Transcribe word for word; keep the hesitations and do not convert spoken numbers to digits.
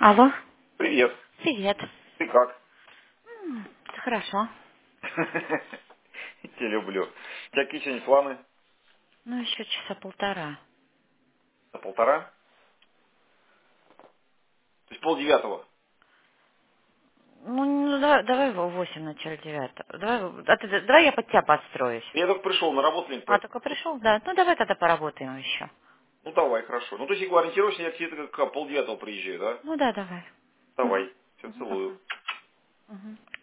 Алло. Привет. Привет. Ты как? М, Хорошо. Тебя люблю. У тебя какие сегодня планы? Ну, еще часа полтора. До полтора? То есть полдевятого. Ну, ну, да- давай в восемь, в начале девятого. Давай, в- а ты- давай я под тебя подстроюсь. Я только пришел на работу, Лень, А, поэтому... только пришел, да. Ну, давай тогда поработаем еще. Ну давай, хорошо. Ну то есть я ориентируешься, я к тебе только полдевятого приезжаю, да? Ну, да, давай. Давай. Все, Мгм, пока. целую. Мгм.